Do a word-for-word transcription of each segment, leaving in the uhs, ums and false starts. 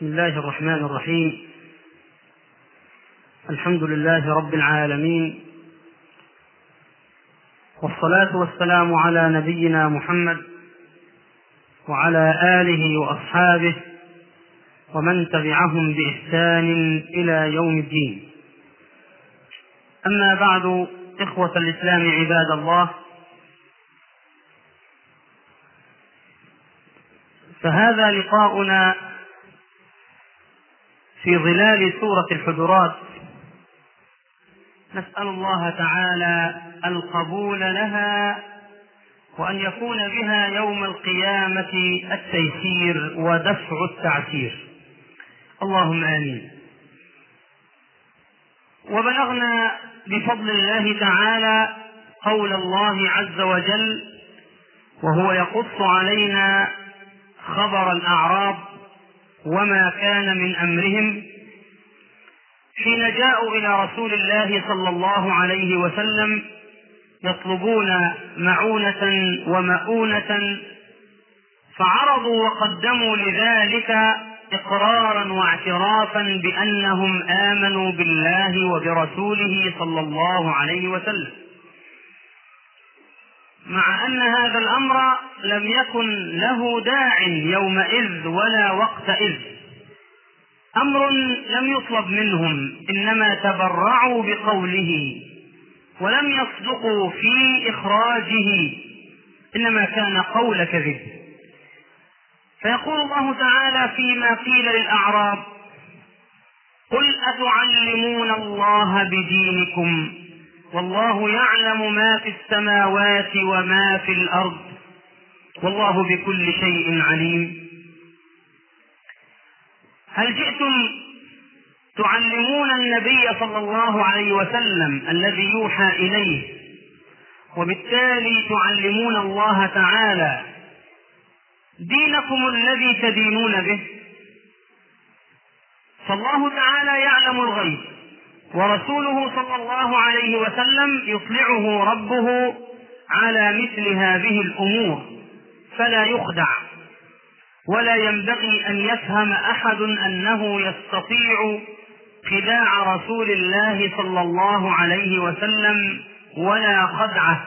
بسم الله الرحمن الرحيم. الحمد لله رب العالمين، والصلاة والسلام على نبينا محمد وعلى آله وأصحابه ومن تبعهم بإحسان إلى يوم الدين. أما بعد، إخوة الإسلام عباد الله، فهذا لقاؤنا في ظلال سورة الحجرات. نسأل الله تعالى القبول لها، وأن يكون بها يوم القيامة التيسير ودفع التعسير، اللهم آمين. وبلغنا بفضل الله تعالى قول الله عز وجل وهو يقص علينا خبر الأعراب وما كان من أمرهم حين جاءوا إلى رسول الله صلى الله عليه وسلم يطلبون معونة ومؤونة، فعرضوا وقدموا لذلك إقرارا واعترافا بأنهم آمنوا بالله وبرسوله صلى الله عليه وسلم، مع أن هذا الأمر لم يكن له داع يومئذ ولا وقتئذ، أمر لم يطلب منهم، إنما تبرعوا بقوله ولم يصدقوا في إخراجه، إنما كان قول كذب. فيقول الله تعالى فيما قيل للأعراب: قل أتعلمون الله بدينكم والله يعلم ما في السماوات وما في الأرض والله بكل شيء عليم. هل جئتم تعلمون النبي صلى الله عليه وسلم الذي يوحى إليه، وبالتالي تعلمون الله تعالى دينكم الذي تدينون به؟ فالله تعالى يعلم الغيب، ورسوله صلى الله عليه وسلم يطلعه ربه على مثل هذه الأمور، فلا يخدع، ولا ينبغي أن يفهم أحد أنه يستطيع خداع رسول الله صلى الله عليه وسلم ولا خدعه.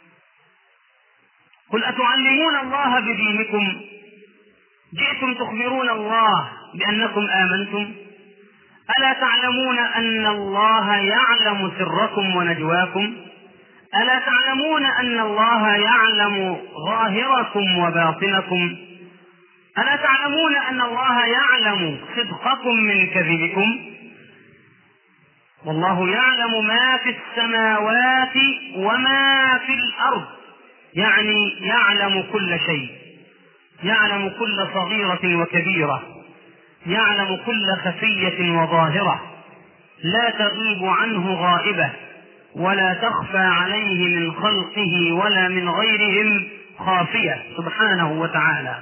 قل أتعلمون الله بدينكم، جئتم تخبرون الله بأنكم آمنتم؟ ألا تعلمون أن الله يعلم سركم ونجواكم؟ ألا تعلمون أن الله يعلم ظاهركم وباطنكم؟ ألا تعلمون أن الله يعلم صدقكم من كذبكم؟ والله يعلم ما في السماوات وما في الأرض، يعني يعلم كل شيء، يعلم كل صغيرة وكبيرة، يعلم كل خفية وظاهرة، لا تغيب عنه غائبة، ولا تخفى عليه من خلقه ولا من غيرهم خافية سبحانه وتعالى.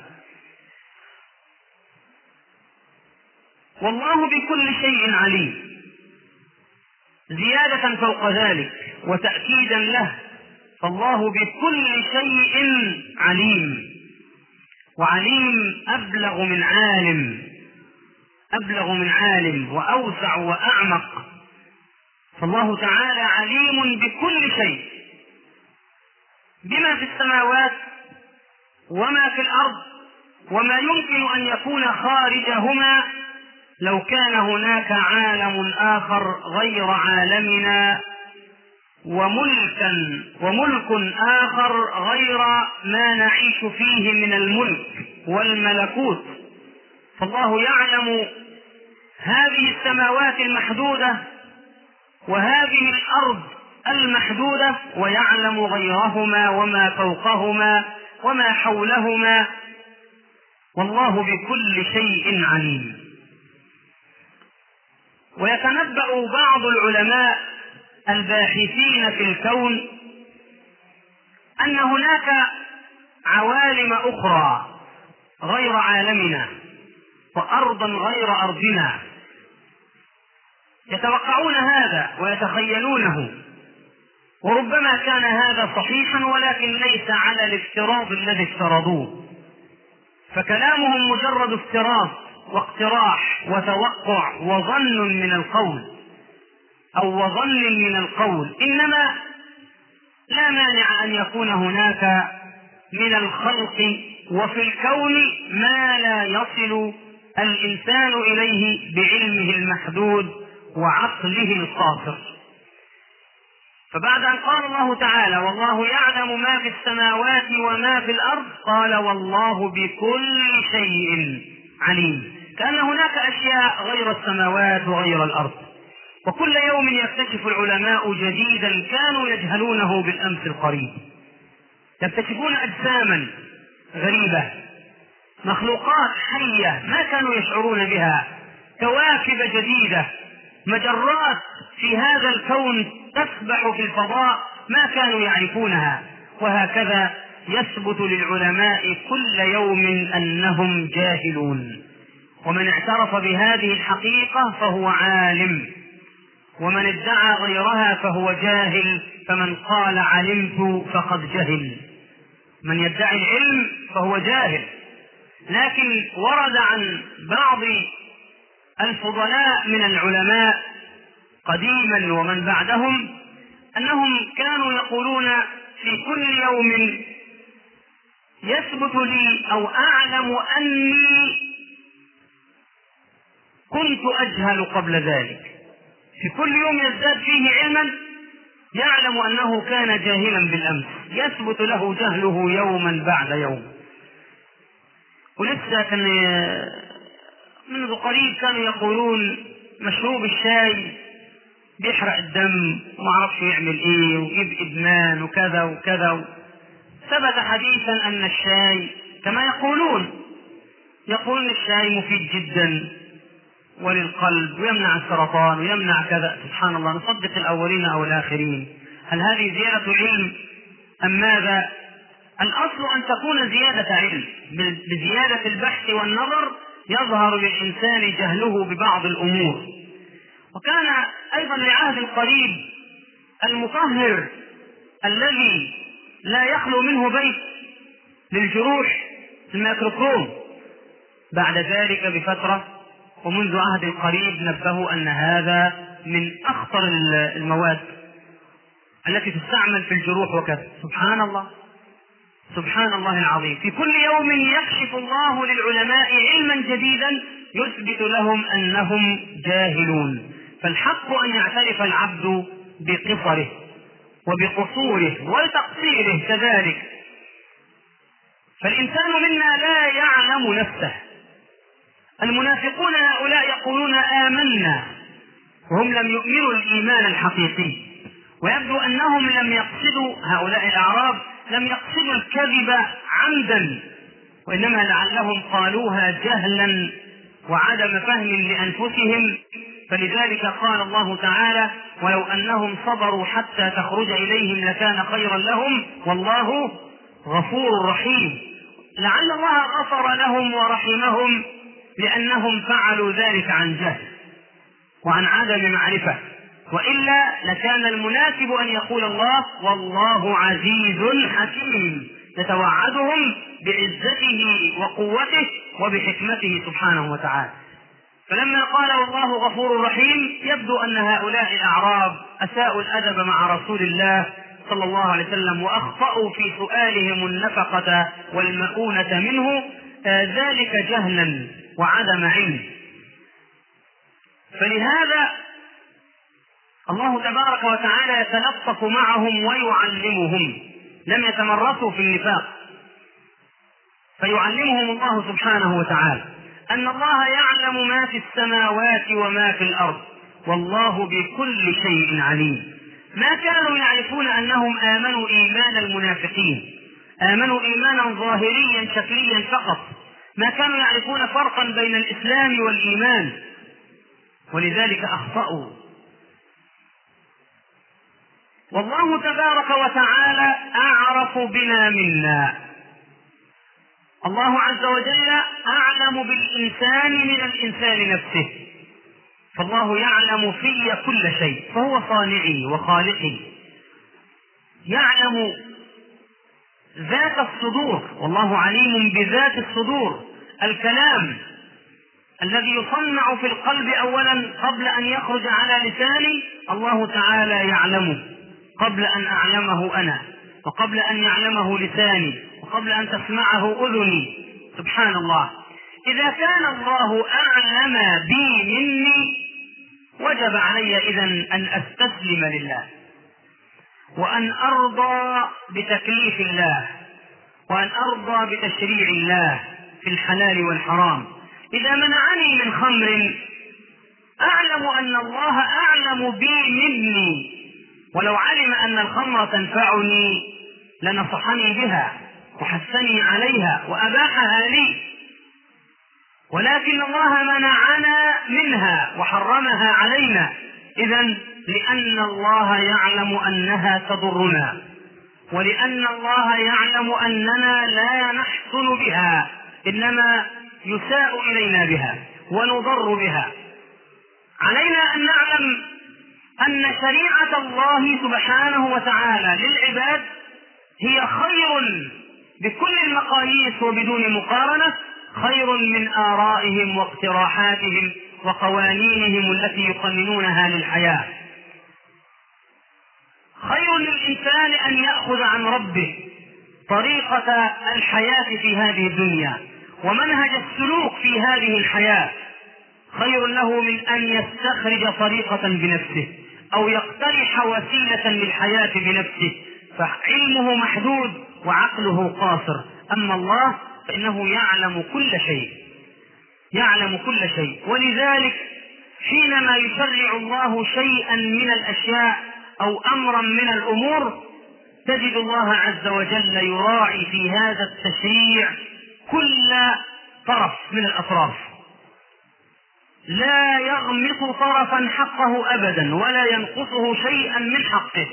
والله بكل شيء عليم، زيادة فوق ذلك وتأكيدا له، فالله بكل شيء عليم، وعليم أبلغ من عالم، أبلغ من عالم وأوسع وأعمق. فالله تعالى عليم بكل شيء، بما في السماوات وما في الأرض، وما يمكن أن يكون خارجهما لو كان هناك عالم آخر غير عالمنا، وملكا وملك آخر غير ما نعيش فيه من الملك والملكوت. فالله يعلم هذه السماوات المحدودة وهذه الأرض المحدودة، ويعلم غيرهما وما فوقهما وما حولهما، والله بكل شيء عليم. ويتنبأ بعض العلماء الباحثين في الكون أن هناك عوالم أخرى غير عالمنا، وأرضا غير أرضنا، يتوقعون هذا ويتخيلونه، وربما كان هذا صحيحا ولكن ليس على الافتراض الذي افترضوه، فكلامهم مجرد افتراض واقتراح وتوقع وظن من القول أو وظن من القول، إنما لا مانع أن يكون هناك من الخلق وفي الكون ما لا يصل الإنسان إليه بعلمه المحدود وعقله القاصر. فبعد أن قال الله تعالى والله يعلم ما في السماوات وما في الأرض، قال والله بكل شيء عليم، كأن هناك أشياء غير السماوات وغير الأرض، وكل يوم يكتشف العلماء جديدا كانوا يجهلونه بالأمس القريب. يكتشفون أجساما غريبة، مخلوقات حية ما كانوا يشعرون بها، كواكب جديدة، مجرات في هذا الكون تسبح في الفضاء ما كانوا يعرفونها. وهكذا يثبت للعلماء كل يوم أنهم جاهلون، ومن اعترف بهذه الحقيقة فهو عالم، ومن ادعى غيرها فهو جاهل. فمن قال علمت فقد جهل، من يدعي العلم فهو جاهل. لكن ورد عن بعض الفضلاء من العلماء قديما ومن بعدهم أنهم كانوا يقولون في كل يوم يثبت لي أو أعلم أني كنت أجهل قبل ذلك، في كل يوم يزداد فيه علما يعلم أنه كان جاهلا بالأمس، يثبت له جهله يوما بعد يوم. ولسه كان منذ قريب كانوا يقولون مشروب الشاي بيحرق الدم وما عرفش يعمل ايه ويجيب ادمان وكذا وكذا. ثبت حديثا ان الشاي كما يقولون يقولون الشاي مفيد جدا وللقلب ويمنع السرطان ويمنع كذا. سبحان الله، نصدق الاولين او الاخرين؟ هل هذه زيادة علم ام ماذا؟ الاصل ان تكون زيادة علم، بزيادة البحث والنظر يظهر للإنسان جهله ببعض الأمور. وكان أيضا لعهد القريب المطهر الذي لا يخلو منه بيت للجروح، الميكروكروم. بعد ذلك بفترة ومنذ عهد القريب نبهوا أن هذا من أخطر المواد التي تستعمل في الجروح وكذا. سبحان الله، سبحان الله العظيم. في كل يوم يكشف الله للعلماء علما جديدا يثبت لهم أنهم جاهلون. فالحق أن يعترف العبد بقصره وبقصوره وتقصيره كذلك. فالإنسان منا لا يعلم نفسه. المنافقون هؤلاء يقولون آمنا وهم لم يؤمنوا الإيمان الحقيقي، ويبدو أنهم لم يقصدوا، هؤلاء الأعراب لم يقصدوا الكذب عمدا، وإنما لعلهم قالوها جهلا وعدم فهم لأنفسهم. فلذلك قال الله تعالى ولو أنهم صبروا حتى تخرج إليهم لكان خيرا لهم والله غفور رحيم. لعل الله غفر لهم ورحمهم لأنهم فعلوا ذلك عن جهل وعن عدم معرفة، وإلا لكان المناسب أن يقول الله والله عزيز حكيم، يتوعدهم بعزته وقوته وبحكمته سبحانه وتعالى. فلما قال والله غفور رحيم يبدو أن هؤلاء الأعراب أساءوا الأدب مع رسول الله صلى الله عليه وسلم وأخطأوا في سؤالهم النفقة والمؤونة منه، آه ذلك جهلا وعدم علم. فلهذا الله تبارك وتعالى يتلطف معهم ويعلمهم، لم يتمرسوا في النفاق، فيعلمهم الله سبحانه وتعالى أن الله يعلم ما في السماوات وما في الأرض والله بكل شيء عليم. ما كانوا يعرفون أنهم آمنوا إيمان المنافقين، آمنوا إيمانا ظاهريا شكليا فقط، ما كانوا يعرفون فرقا بين الإسلام والإيمان، ولذلك أخطأوا. والله تبارك وتعالى أعرف بنا منا. الله عز وجل أعلم بالإنسان من الإنسان نفسه، فالله يعلم في كل شيء، فهو صانعي وخالقي، يعلم ذات الصدور، والله عليم بذات الصدور، الكلام الذي يصنع في القلب أولا قبل أن يخرج على لساني الله تعالى يعلمه قبل أن أعلمه أنا، وقبل أن يعلمه لساني، وقبل أن تسمعه أذني. سبحان الله. إذا كان الله أعلم بي مني وجب علي إذن أن أستسلم لله، وأن أرضى بتكليف الله، وأن أرضى بتشريع الله في الحلال والحرام. إذا منعني من خمر أعلم أن الله أعلم بي مني، ولو علم أن الخمر تنفعني لنصحني بها وحثني عليها وأباحها لي، ولكن الله منعنا منها وحرمها علينا. إذن لأن الله يعلم أنها تضرنا، ولأن الله يعلم أننا لا نحسن بها، إنما يساء إلينا بها ونضر بها. علينا أن نعلم أن شريعة الله سبحانه وتعالى للعباد هي خير بكل المقاييس وبدون مقارنة، خير من آرائهم واقتراحاتهم وقوانينهم التي يقننونها للحياة. خير للإنسان أن يأخذ عن ربه طريقة الحياة في هذه الدنيا ومنهج السلوك في هذه الحياة، خير له من أن يستخرج طريقة بنفسه أو يقترح وسيلة للحياة بنفسه، فعلمه محدود وعقله قاصر. أما الله فإنه يعلم كل شيء، يعلم كل شيء. ولذلك حينما يشرع الله شيئا من الأشياء أو أمرا من الأمور تجد الله عز وجل يراعي في هذا التشريع كل طرف من الأطراف، لا يغمط طرفا حقه أبدا ولا ينقصه شيئا من حقه.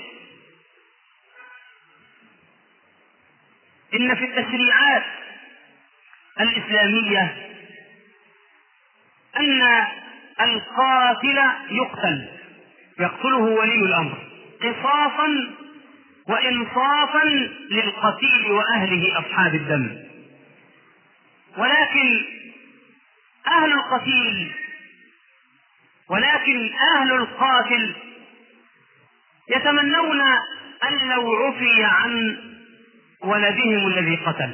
إن في التشريعات الإسلامية أن القاتل يقتل، يقتله ولي الأمر قصاصا وإنصافا للقتيل وأهله أصحاب الدم. ولكن أهل القتيل ولكن أهل القاتل يتمنون أن لو عفي عن ولدهم الذي قتل،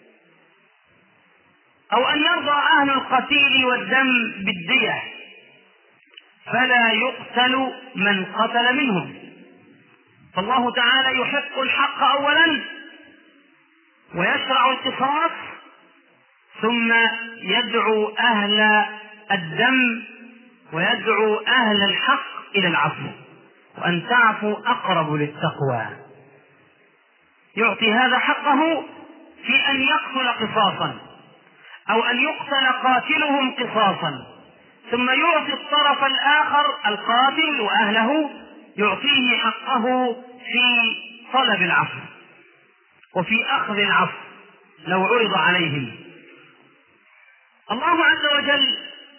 أو أن يرضى أهل القتيل والدم بالدية فلا يقتل من قتل منهم. فالله تعالى يحق الحق أولا ويشرع القصاص، ثم يدعو أهل الدم ويدعو أهل الحق إلى العفو، وأن تعفوا أقرب للتقوى. يعطي هذا حقه في أن يقتل قصاصا أو أن يقتل قاتلهم قصاصا، ثم يعطي الطرف الآخر القاتل وأهله يعطيه حقه في طلب العفو وفي أخذ العفو لو عرض عليهم. الله عز وجل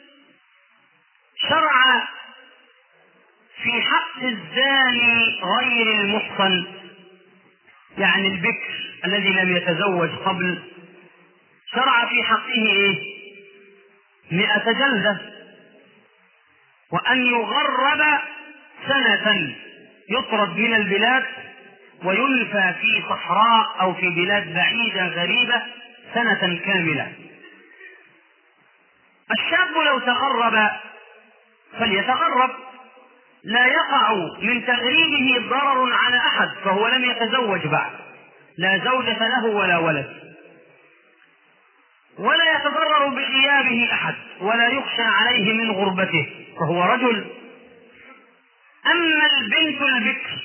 شرع في حق الزاني غير المحصن، يعني البكر الذي لم يتزوج قبل، شرع في حقه ايه؟ مئة جلدة، وأن يغرب سنة، يطرد من البلاد وينفى في صحراء أو في بلاد بعيدة غريبة سنة كاملة. الشاب لو تغرب فليتغرب، لا يقع من تغريبه ضرر على أحد، فهو لم يتزوج بعد، لا زوجة له ولا ولد، ولا يتضرر بغيابه أحد، ولا يخشى عليه من غربته، فهو رجل. أما البنت البكر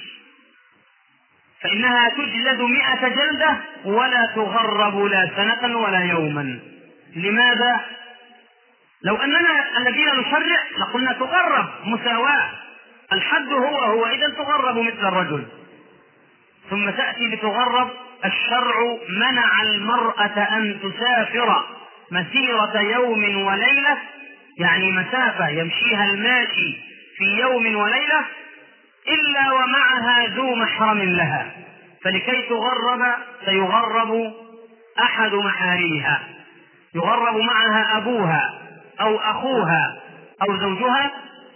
فإنها تجلد مئة جلدة ولا تغرب لا سنة ولا يوما. لماذا؟ لو أننا الذين نشرع لقلنا تغرب مساواة، الحد هو هو، إذا تغرب مثل الرجل. ثم تأتي بتغرب، الشرع منع المرأة أن تسافر مسيرة يوم وليلة، يعني مسافة يمشيها الماشي في يوم وليلة، إلا ومعها ذو محرم لها، فلكي تغرب سيغرب أحد محارمها، يغرب معها أبوها أو أخوها أو زوجها؟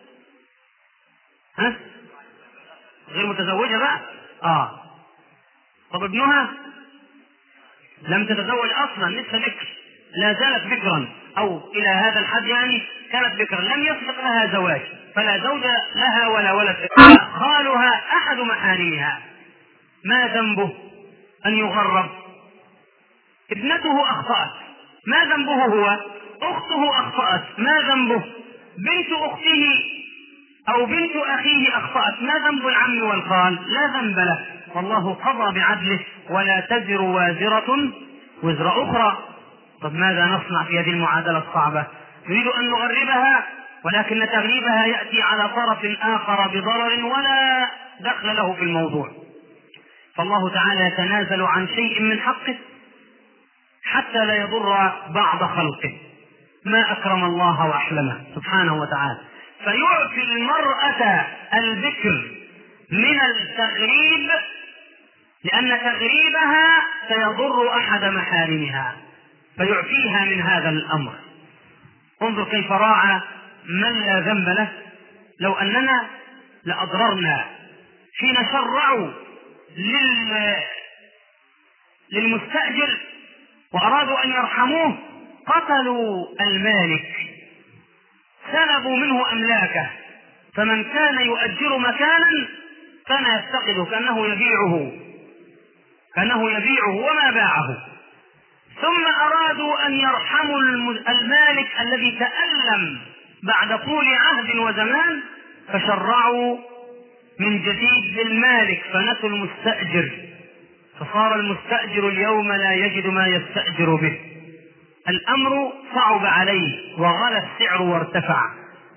ها؟ غير متزوجة بقى؟ آه. طب ابنها لم تتزوج أصلا، لسه بكر، لا زالت بكرا، أو إلى هذا الحد يعني كانت بكرا، لم يسبق لها زواج، فلا زوج لها ولا ولد. خالها أحد محارمها، ما ذنبه أن يغرب؟ ابنته أخطأت، ما ذنبه هو؟ أخته أخطأت، ما ذنبه؟ بنت أخته أو بنت أخيه أخطأت، ما ذنب العم والخال؟ لا ذنب له، والله قضى بعدله ولا تزر وازرة وزر أخرى. طب ماذا نصنع في هذه المعادلة الصعبة؟ نريد أن نغربها، ولكن تغريبها يأتي على طرف آخر بضرر ولا دخل له في الموضوع، فالله تعالى يتنازل عن شيء من حقه حتى لا يضر بعض خلقه. ما أكرم الله وأحلمه سبحانه وتعالى، فيعفي المرأة البكر من التغريب، لأن تغريبها سيضر أحد محارمها، فيعفيها من هذا الأمر. انظر كيف راعى من لا ذنب له. لو أننا لأضررنا حين شرعوا لل... للمستأجر وأرادوا أن يرحموه، قتلوا المالك، سلبوا منه أملاكه، فمن كان يؤجر مكانا كان يفتقده كأنه يبيعه كأنه يبيعه وما باعه. ثم أرادوا أن يرحموا المالك الذي تألم بعد طول عهد وزمان، فشرعوا من جديد للمالك فنسوا المستأجر، فصار المستأجر اليوم لا يجد ما يستأجر به، الأمر صعب عليه وغلى السعر وارتفع.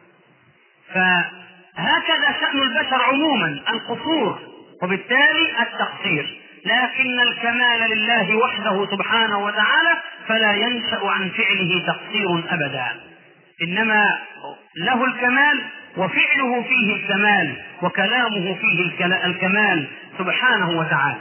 فهكذا شأن البشر عموما، القصور وبالتالي التقصير، لكن الكمال لله وحده سبحانه وتعالى، فلا ينشأ عن فعله تقصير أبدا، إنما له الكمال وفعله فيه الكمال وكلامه فيه الكمال سبحانه وتعالى.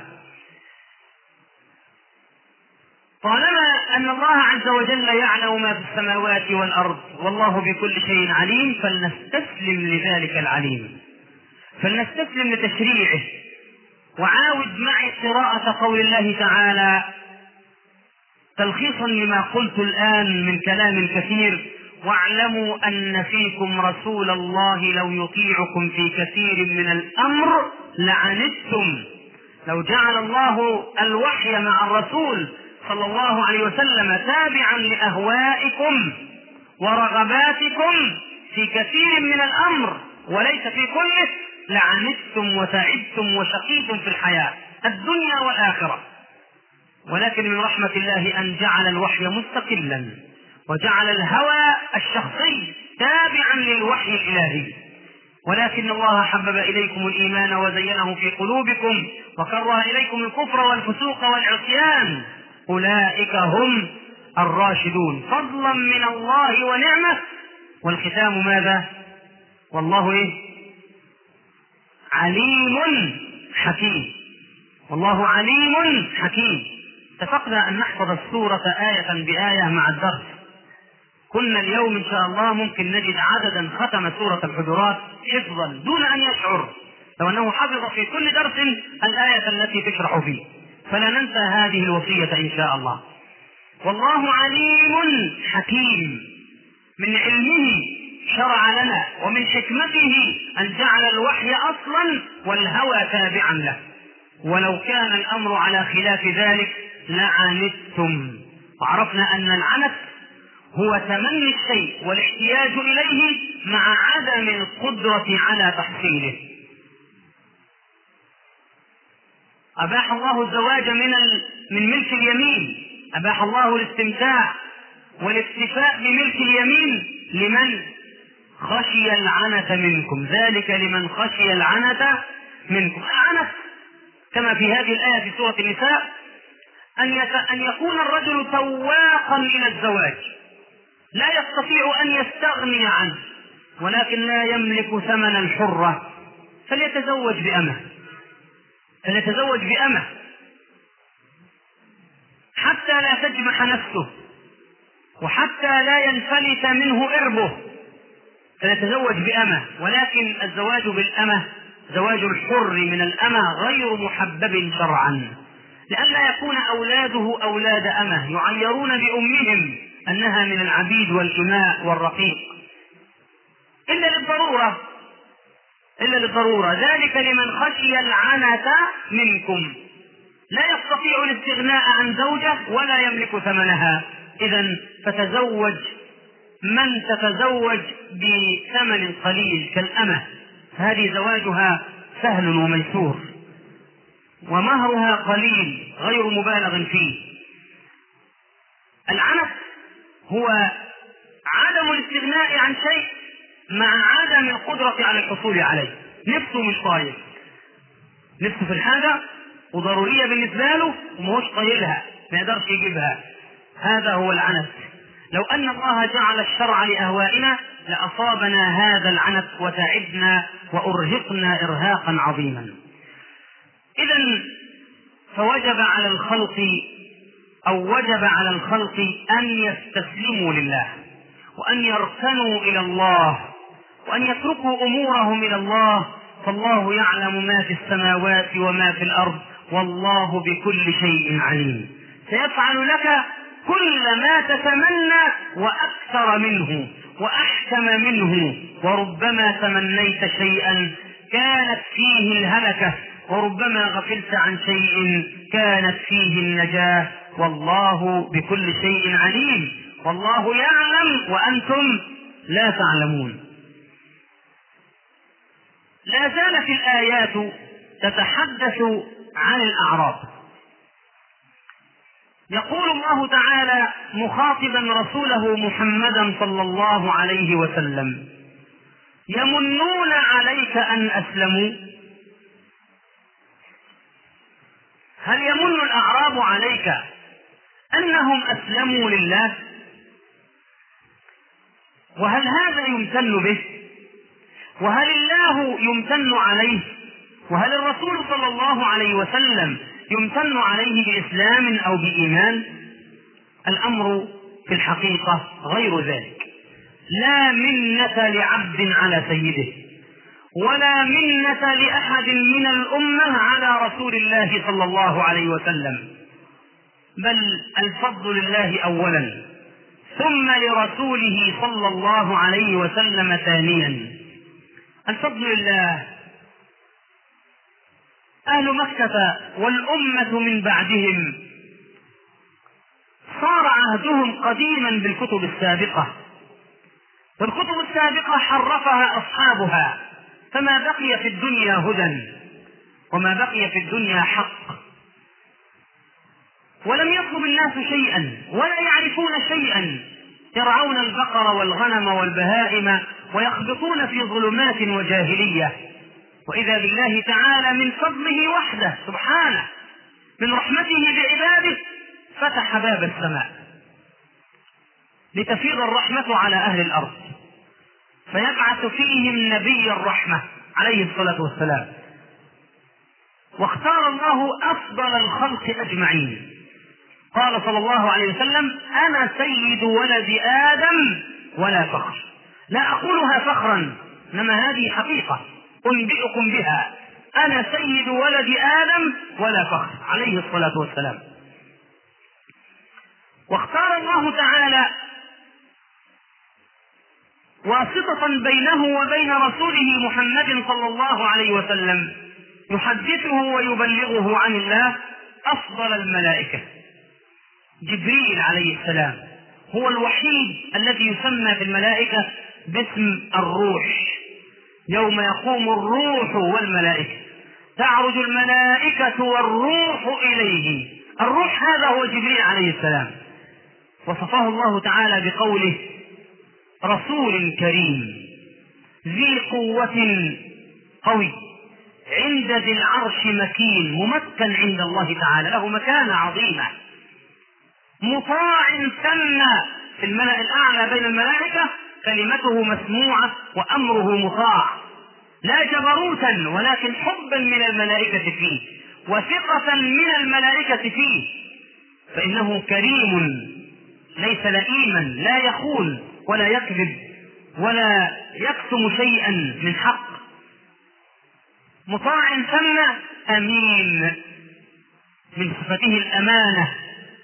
طالما أن الله عز وجل يعلم ما في السماوات والأرض والله بكل شيء عليم، فلنستسلم لذلك العليم، فلنستسلم لتشريعه. وعاود معي قراءة قول الله تعالى تلخيصا لما قلت الآن من كلام كثير: واعلموا أن فيكم رسول الله لو يطيعكم في كثير من الأمر لعنتم. لو جعل الله الوحي مع الرسول صلى الله عليه وسلم تابعا لأهوائكم ورغباتكم في كثير من الأمر وليس في كله، لعنتم وتعبتم وشقيتم في الحياة الدنيا والآخرة. ولكن من رحمة الله أن جعل الوحي مستقلا، وجعل الهوى الشخصي تابعا للوحي الإلهي. ولكن الله حبب إليكم الإيمان وزينه في قلوبكم وكره إليكم الكفر والفسوق والعصيان، أولئك هم الراشدون، فضلا من الله ونعمة. والختام ماذا؟ والله إيه؟ عليم حكيم، والله عليم حكيم. اتفقنا أن نحفظ السورة آية بآية مع الدرس. كنا اليوم إن شاء الله ممكن نجد عددا ختم سورة الحجرات حفظا دون أن يشعر، لو أنه حفظ في كل درس الآية التي تشرح فيه، فلا ننسى هذه الوصية إن شاء الله. والله عليم حكيم، من علمه شرع لنا ومن حكمته أن جعل الوحي أصلا والهوى تابعا له، ولو كان الأمر على خلاف ذلك لعنتم. وعرفنا أن العنت هو تمني الشيء والاحتياج إليه مع عدم القدرة على تحصيله. أباح الله الزواج من من ملك اليمين، أباح الله الاستمتاع والاكتفاء بملك اليمين لمن خشي العنة منكم، ذلك لمن خشي العنة منكم. العنة كما في هذه الآية في سورة النساء أن أن يكون الرجل تواقا إلى الزواج، لا يستطيع أن يستغني عنه، ولكن لا يملك ثمن الحرة، فليتزوج بأمه فليتزوج بأمه حتى لا تجمح نفسه وحتى لا ينفلت منه إربه فيتزوج بأمة، ولكن الزواج بالأمة زواج الحر من الأمة غير محبب شرعا، لئلا يكون أولاده أولاد أمة يعيرون بأمهم أنها من العبيد والإماء والرقيق، إلا للضرورة إلا للضرورة ذلك لمن خشي العنة منكم، لا يستطيع الاستغناء عن زوجة ولا يملك ثمنها، إذن فتزوج من تتزوج بثمن قليل كالأمة، هذه زواجها سهل وميسور، ومهرها قليل غير مبالغ فيه. العنف هو عدم الاستغناء عن شيء مع عدم القدرة على الحصول عليه، نفسه مش طايق، نفسه في الحاجة وضرورية بالنسبة له ومهوش طايلها ما يقدرش يجيبها، هذا هو العنف. لو أن الله جعل الشرع لأهوائنا لأصابنا هذا العنف وتعبنا وأرهقنا إرهاقا عظيما. إذن فوجب على الخلق أو وجب على الخلق أن يستسلموا لله، وأن يركنوا إلى الله، وأن يتركوا أمورهم إلى الله، فالله يعلم ما في السماوات وما في الأرض، والله بكل شيء عليم، سيفعل لك كل ما تتمنى وأكثر منه وأحكم منه، وربما تمنيت شيئا كانت فيه الهلكة، وربما غفلت عن شيء كانت فيه النجاة، والله بكل شيء عليم، والله يعلم وأنتم لا تعلمون. لا زالت الآيات تتحدث عن الأعراض. يقول الله تعالى مخاطبا رسوله محمدا صلى الله عليه وسلم: يمنون عليك أن أسلموا. هل يمن الأعراب عليك أنهم أسلموا لله؟ وهل هذا يمتن به؟ وهل الله يمتن عليه؟ وهل الرسول صلى الله عليه وسلم يمتن عليه بإسلام أو بإيمان؟ الأمر في الحقيقة غير ذلك. لا منة لعبد على سيده، ولا منة لأحد من الأمة على رسول الله صلى الله عليه وسلم، بل الفضل لله أولا، ثم لرسوله صلى الله عليه وسلم ثانيا. الفضل لله. أهل مكة والأمة من بعدهم صار عهدهم قديما بالكتب السابقة، والكتب السابقة حرفها أصحابها، فما بقي في الدنيا هدى وما بقي في الدنيا حق، ولم يطلب الناس شيئا ولا يعرفون شيئا، يرعون البقر والغنم والبهائم ويخبطون في ظلمات وجاهلية، وإذا بالله تعالى من فضله وحده سبحانه من رحمته بعباده فتح باب السماء لتفيض الرحمة على أهل الأرض، فيبعث فيهم نبي الرحمة عليه الصلاة والسلام، واختار الله أفضل الخلق أجمعين. قال صلى الله عليه وسلم: أنا سيد ولد آدم ولا فخر. لا أقولها فخرا، إنما هذه حقيقة أنبئكم بها، أنا سيد ولد آدم ولا فخر عليه الصلاة والسلام. واختار الله تعالى واسطة بينه وبين رسوله محمد صلى الله عليه وسلم يحدثه ويبلغه عن الله أفضل الملائكة، جبريل عليه السلام، هو الوحيد الذي يسمى في الملائكة باسم الروح. يوم يقوم الروح والملائكة تعرج الملائكة والروح إليه، الروح هذا هو جبريل عليه السلام، وصفه الله تعالى بقوله: رسول كريم ذي قوة قوي عند ذي العرش مكين، ممكن عند الله تعالى، له مكانة عظيمة، مطاع ثم في الملأ الأعلى بين الملائكة، كلمته مسموعة وأمره مطاع، لا جبروتا ولكن حبا من الملائكة فيه وثقة من الملائكة فيه، فإنه كريم ليس لئيما، لا يخون ولا يكذب ولا يكتم شيئا من حق، مطاع ثم أمين، من صفته الأمانة.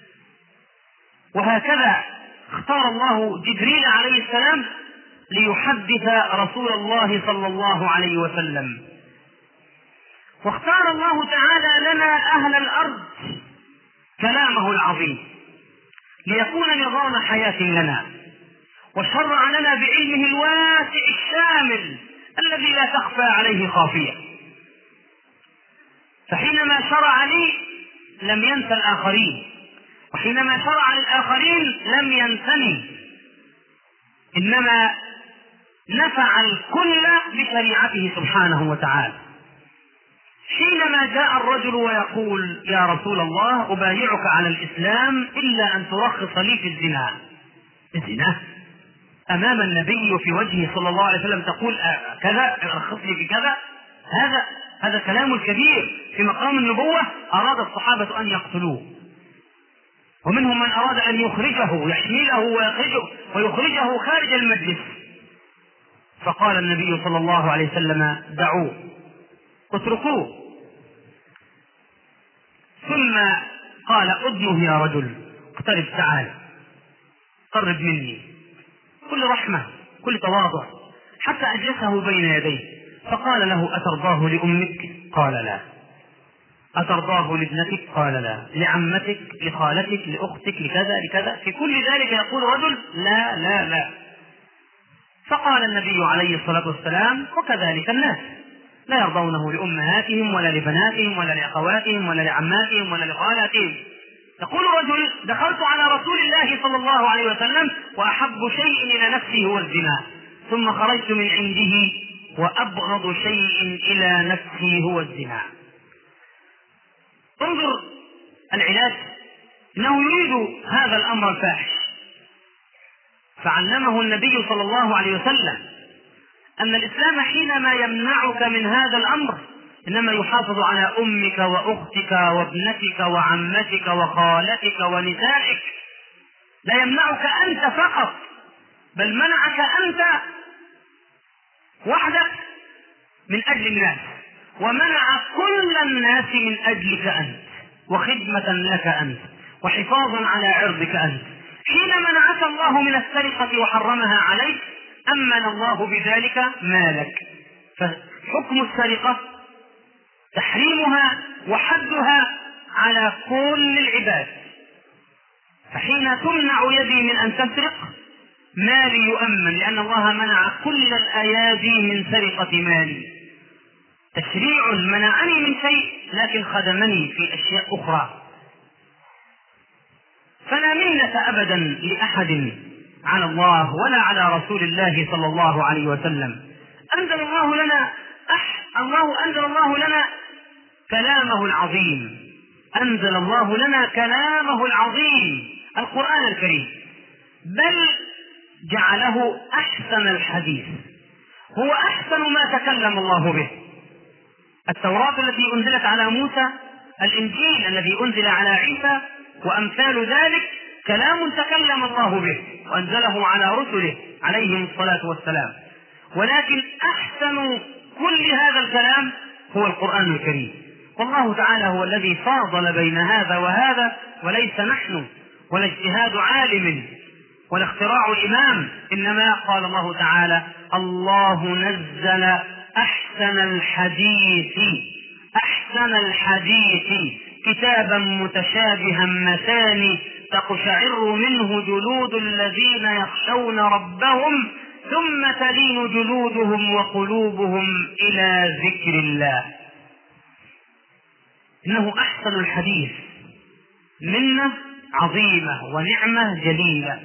وهكذا اختار الله جبريل عليه السلام ليحدث رسول الله صلى الله عليه وسلم. واختار الله تعالى لنا أهل الأرض كلامه العظيم ليكون نظام حياة لنا، وشرع لنا بعلمه الواسع الشامل الذي لا تخفى عليه خافية. فحينما شرع لي لم ينسى الآخرين، وحينما شرع للآخرين لم ينسني، إنما نفع الكل بشريعته سبحانه وتعالى. حينما جاء الرجل ويقول يا رسول الله أبايعك على الإسلام إلا أن ترخص لي في الزنا، الزنا أمام النبي في وجهه صلى الله عليه وسلم تقول كذا رخص لي في كذا، هذا هذا كلام الكبير في مقام النبوة. أراد الصحابة أن يقتلوه، ومنهم من أراد أن يخرجه، يحمله ويخرجه ويخرجه خارج المجلس. فقال النبي صلى الله عليه وسلم دعوه، اتركوه. ثم قال أدنه يا رجل، اقترب، تعال، قرب مني، كل رحمة كل تواضع، حتى أجلسه بين يديه. فقال له أترضاه لأمك؟ قال لا. أترضاه لابنتك؟ قال لا. لعمتك، لخالتك، لأختك، لكذا لكذا؟ في كل ذلك يقول رجل لا لا لا. فقال النبي عليه الصلاة والسلام وكذلك الناس لا يرضونه لأمهاتهم ولا لبناتهم ولا لأخواتهم ولا لعماتهم ولا لخالاتهم. يقول رجل دخلت على رسول الله صلى الله عليه وسلم وأحب شيء إلى نفسي هو الزنا، ثم خرجت من عنده وأبغض شيء إلى نفسي هو الزنا. انظر العلاج، إنه يريد هذا الأمر الفاحش، فعلمه النبي صلى الله عليه وسلم أن الإسلام حينما يمنعك من هذا الأمر إنما يحافظ على أمك وأختك وابنتك وعمتك وخالتك ونسائك، لا يمنعك أنت فقط، بل منعك أنت وحدك من أجل الناس، ومنع كل الناس من أجلك أنت، وخدمة لك أنت، وحفاظا على عرضك أنت. حين منعك الله من السرقة وحرمها عليك أمن الله بذلك مالك. فحكم السرقة تحريمها وحدها على كل العباد، فحين تمنع يدي من أن تسرق مالي يؤمن، لأن الله منع كل الأيادي من سرقة مالي. تشريع منعني من شيء لكن خدمني في أشياء أخرى. فلا منة أبدا لأحد على الله ولا على رسول الله صلى الله عليه وسلم. أنزل الله لنا أح... الله أنزل الله لنا كلامه العظيم، أنزل الله لنا كلامه العظيم القرآن الكريم، بل جعله أحسن الحديث، هو أحسن ما تكلم الله به. التوراة التي أنزلت على موسى، الإنجيل الذي أنزل على عيسى، وأمثال ذلك كلام تكلم الله به وأنزله على رسله عليهم الصلاة والسلام، ولكن أحسن كل هذا الكلام هو القرآن الكريم. والله تعالى هو الذي فاضل بين هذا وهذا، وليس نحن ولا اجتهاد عالم ولا اختراع إمام، إنما قال الله تعالى الله نزل أحسن الحديث أحسن الحديث كتابا متشابها مثاني تقشعر منه جلود الذين يخشون ربهم ثم تلين جلودهم وقلوبهم إلى ذكر الله. إنه أحسن الحديث، منة عظيمة ونعمة جليلة.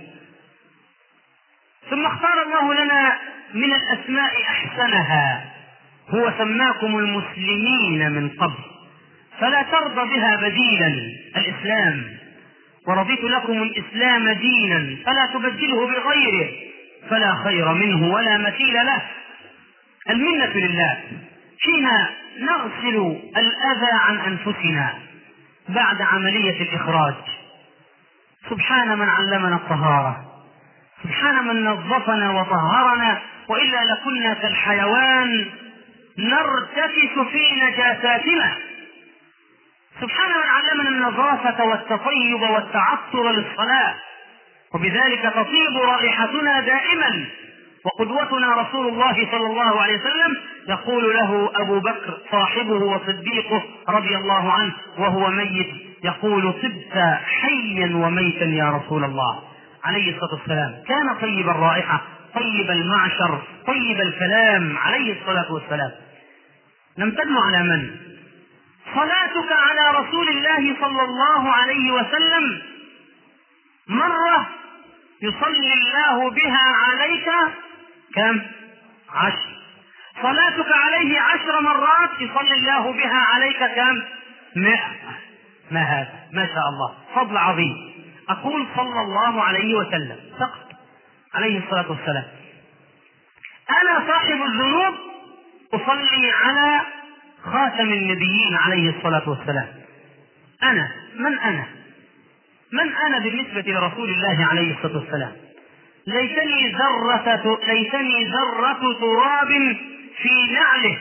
ثم اختار الله لنا من الأسماء أحسنها، هو سماكم المسلمين من قبل فلا ترضى بها بديلا، الإسلام، ورضيت لكم الإسلام دينا فلا تبدله بغيره فلا خير منه ولا مثيل له. المنة لله. حين نغسل الأذى عن أنفسنا بعد عملية الإخراج سبحان من علمنا الطهارة، سبحان من نظفنا وطهرنا، وإلا لكنا كالحيوان نرتكس في نجاساتنا. سبحان من علمنا النظافة والتطيب والتعطر للصلاة، وبذلك تطيب رائحتنا دائما. وقدوتنا رسول الله صلى الله عليه وسلم يقول له أبو بكر صاحبه وصديقه رضي الله عنه وهو ميت، يقول: طبت حيا وميتا يا رسول الله، عليه الصلاة والسلام. كان طيب الرائحة، طيب المعشر، طيب الكلام، عليه الصلاة والسلام. نمتن على من؟ صلاتك على رسول الله صلى الله عليه وسلم مرة يصلي الله بها عليك كم؟ عشر. صلاتك عليه عشر مرات يصلي الله بها عليك كم؟ مئة. ما هذا؟ ما شاء الله، فضل عظيم. أقول صلى الله عليه وسلم فقط، عليه الصلاة والسلام. أنا صاحب الذنوب أصلي على خاتم النبيين عليه الصلاة والسلام. أنا من أنا؟ من أنا بالنسبة لرسول الله عليه الصلاة والسلام؟ ليتني ذرة ليتني ذرة تراب في نعله،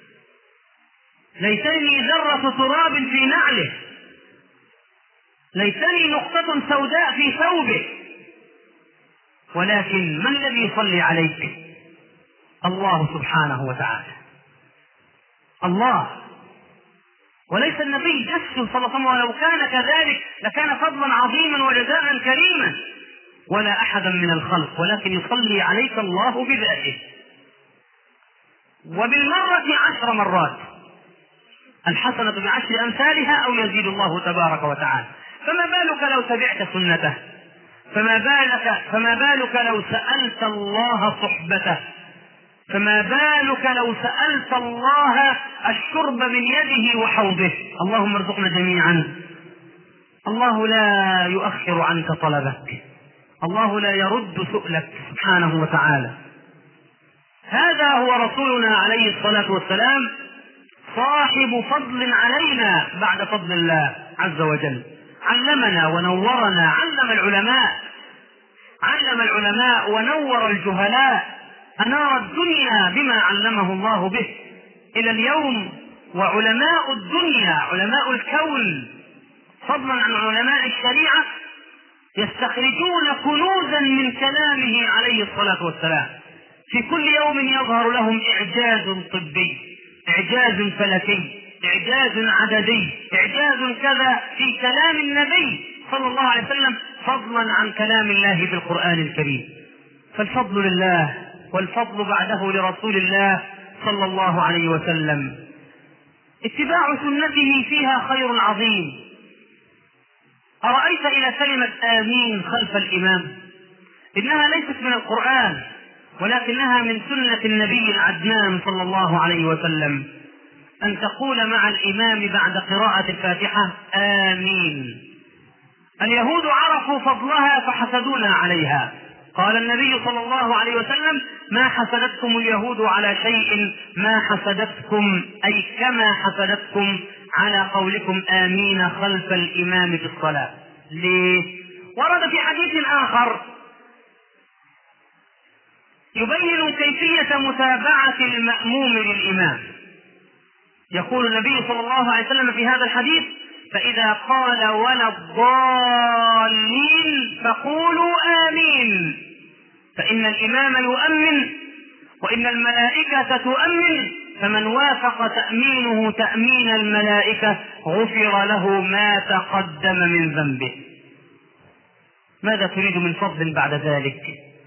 ليتني ذرة تراب في نعله، ليتني نقطة سوداء في ثوبه. ولكن من الذي يصلي عليك؟ الله سبحانه وتعالى، الله، وليس النبي جس صلى الله عليه وسلم. ولو كان كذلك لكان فضلا عظيما وجزاء كريما، ولا أحدا من الخلق، ولكن يصلي عليك الله بذاته وبالمرة عشر مرات، الحسنة بعشر أمثالها أو يزيد الله تبارك وتعالى. فما بالك لو تبعت سنته؟ فما بالك فما بالك لو سألت الله صحبته؟ فما بالك لو سألت الله الشرب من يده وحوضه؟ اللهم ارزقنا جميعا. الله لا يؤخر عنك طلبك، الله لا يرد سؤلك سبحانه وتعالى. هذا هو رسولنا عليه الصلاة والسلام، صاحب فضل علينا بعد فضل الله عز وجل. علمنا ونورنا، علم العلماء علم العلماء ونور الجهلاء، أنار الدنيا بما علمه الله به إلى اليوم. وعلماء الدنيا، علماء الكون، فضلا عن علماء الشريعة، يستخرجون كنوزا من كلامه عليه الصلاة والسلام. في كل يوم يظهر لهم إعجاز طبي، إعجاز فلكي، إعجاز عددي، إعجاز كذا في كلام النبي صلى الله عليه وسلم، فضلا عن كلام الله في القرآن الكريم. فالفضل لله، والفضل بعده لرسول الله صلى الله عليه وسلم. اتباع سنته فيها خير عظيم. أرأيت إلى كلمة آمين خلف الإمام؟ إنها ليست من القرآن، ولكنها من سنة النبي العدنان صلى الله عليه وسلم، أن تقول مع الإمام بعد قراءة الفاتحة آمين. اليهود عرفوا فضلها فحسدونا عليها. قال النبي صلى الله عليه وسلم: ما حسدتكم اليهود على شيء ما حسدتكم، أي كما حسدتكم على قولكم آمين خلف الإمام في الصلاة. ليه؟ ورد في حديث آخر يبين كيفية متابعة المأموم للإمام. يقول النبي صلى الله عليه وسلم في هذا الحديث: فإذا قال ولا الضالين فقولوا آمين، فإن الإمام يؤمن وإن الملائكة تؤمن، فمن وافق تأمينه تأمين الملائكة غفر له ما تقدم من ذنبه. ماذا تريد من فضل بعد ذلك؟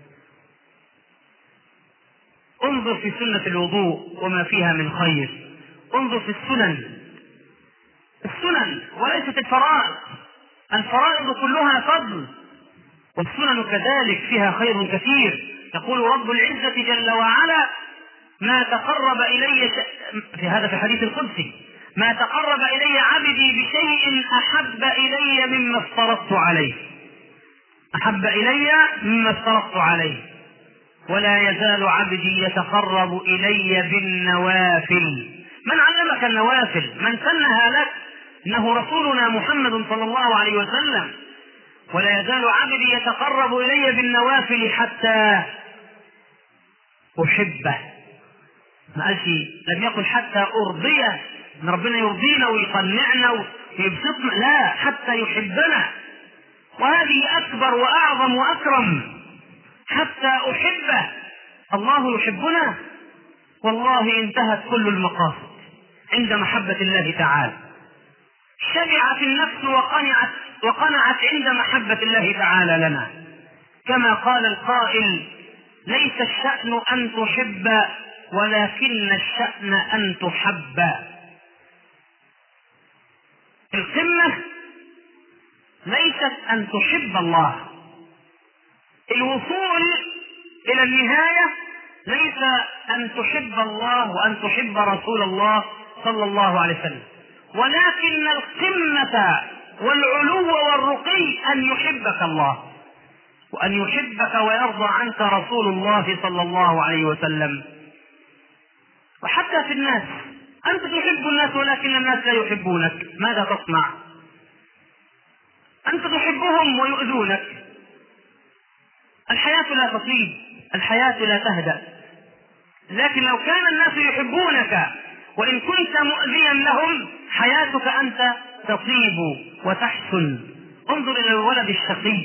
انظر في سنة الوضوء وما فيها من خير، انظر في السنن، السنن وليست الفرائض. الفرائض كلها فضل، والسنن كذلك فيها خير كثير. يقول رب العزة جل وعلا: ما تقرب إلي ش... في هذا في الحديث القدسي: ما تقرب إلي عبدي بشيء أحب إلي مما افترضت عليه، أحب إلي مما افترضت عليه، ولا يزال عبدي يتقرب إلي بالنوافل. من علمك النوافل؟ من سنها لك؟ إنه رسولنا محمد صلى الله عليه وسلم. ولا يزال عبدي يتقرب إلي بالنوافل حتى أحبه. ما قالش، لم يقل حتى أرضيه، ان ربنا يرضينا ويقنعنا ويبسطنا، لا، حتى يحبنا، وهذه أكبر وأعظم وأكرم. حتى أحبه، الله يحبنا. والله انتهت كل المقاصد عند محبة الله تعالى. شبعت النفس وقنعت وقنعت عند محبة الله تعالى لنا، كما قال القائل: ليس الشأن أن تحب ولكن الشأن أن تحب. القمة ليست أن تحب الله، الوصول إلى النهاية ليس أن تحب الله وأن تحب رسول الله صلى الله عليه وسلم، ولكن القمة والعلو والرقي أن يحبك الله، وأن يحبك ويرضى عنك رسول الله صلى الله عليه وسلم. وحتى في الناس، أنت تحب الناس ولكن الناس لا يحبونك، ماذا تصنع؟ أنت تحبهم ويؤذونك. الحياة لا تطيب، الحياة لا تهدأ. لكن لو كان الناس يحبونك وإن كنت مؤذيا لهم، حياتك أنت تطيب وتحسن. انظر إلى الولد الشقي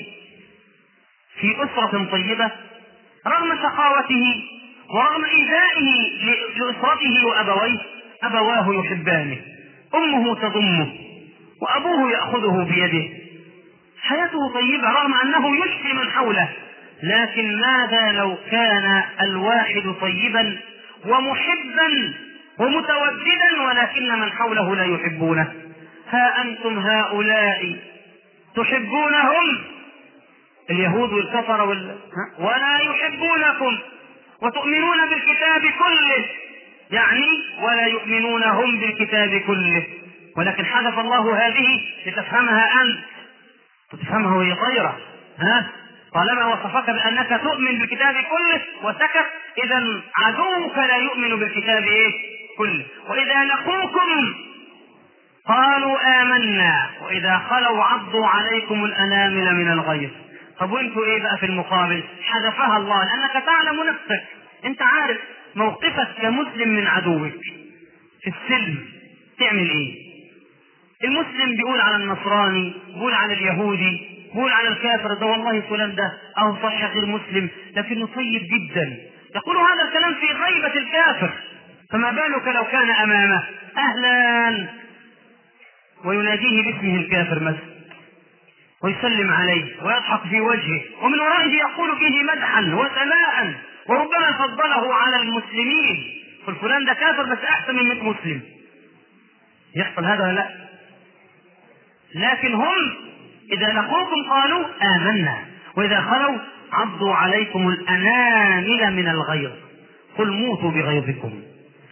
في أسرة طيبة، رغم شقاوته ورغم إيذائه لأسرته وأبويه، أبواه يحبانه، أمه تضمه وأبوه يأخذه بيده، حياته طيبة رغم أنه يشفي من حوله. لكن ماذا لو كان الواحد طيبا ومحبا ومتوددا ولكن من حوله لا يحبونه؟ ها أنتم هؤلاء تحبونهم، اليهود والكفر وال... ولا يحبونكم، وتؤمنون بالكتاب كله، يعني ولا يؤمنون هم بالكتاب كله. ولكن حذف الله هذه لتفهمها أنت، تفهمها وهي طيرة. ها طالما وصفك بأنك تؤمن بالكتاب كله وسكت، إذا عدوك لا يؤمن بالكتاب إيه؟ كله. وإذا لقوكم قالوا آمنا وإذا خلوا عضوا عليكم الأنامل من الغيظ. طب وانتوا ايه بقى في المقابل؟ حذفها الله لأنك تعلم نفسك، انت عارف موقفك كمسلم من عدوك في السلم تعمل ايه. المسلم بيقول على النصراني، بيقول على اليهودي، بيقول على الكافر ده والله فلان ده او صحيح غير مسلم لكنه طيب جدا، يقول هذا الكلام في غيبة الكافر، فما بالك لو كان امامه اهلا ويناديه باسمه الكافر مثلا ويسلم عليه ويضحك في وجهه ومن ورائه يقول فيه مدحا وثناء وربما فضله على المسلمين، قل فلان ده كافر بس احسن من مئة مسلم. يحصل هذا ولا لا؟ لكن هم اذا لقوكم قالوا آمنا واذا خلوا عضوا عليكم الأنامل من الغيظ قل موتوا بغيظكم.